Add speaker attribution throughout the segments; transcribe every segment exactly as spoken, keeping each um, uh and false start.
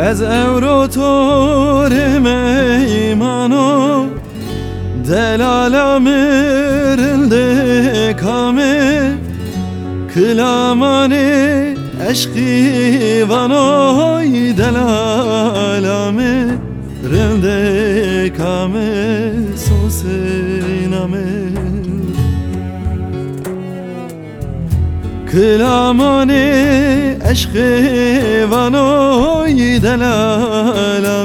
Speaker 1: از اورو تور میمانو دلالا مرنده کامه کلامانه عشقی وانای دلالا مرنده کامه سوسنامه کلامانه عشقی وانای دلالا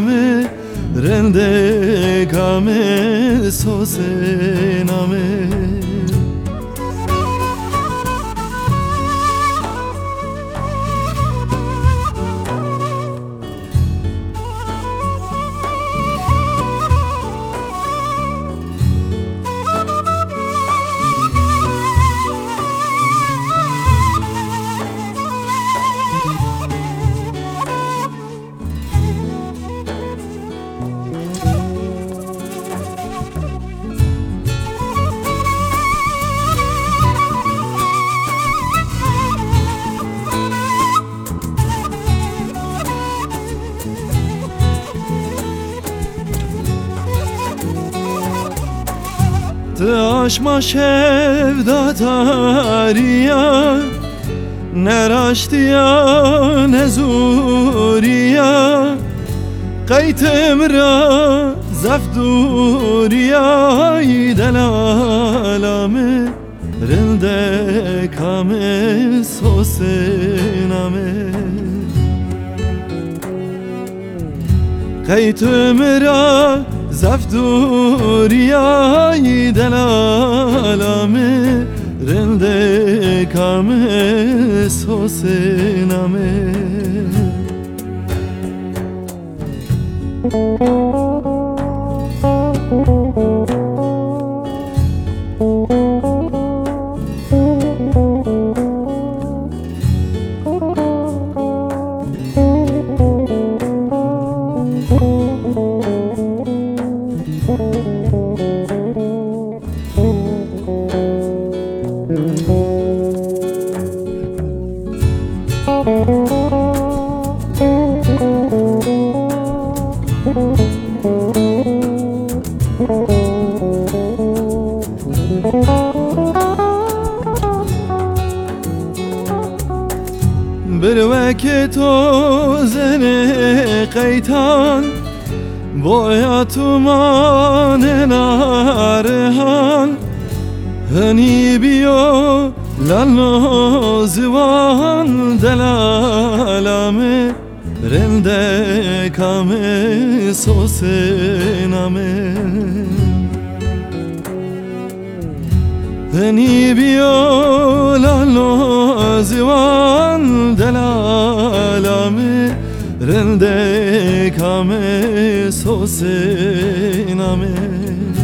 Speaker 1: مرنده کامه سوسنامه تاشما شevda tariya neraştiya nezuriya qaytemra zafduriya delalame rinde kame sosename qaytemra زفدوریای دلالامه رنده کامه سوسنامه بروک تو زن قیتان بایا تو مان نارهان هنی بیو لالنازوان دلالامه رنده کامه سوسنامه هنی بیو لالنازوان دلالامه رنده کامه سوسنامه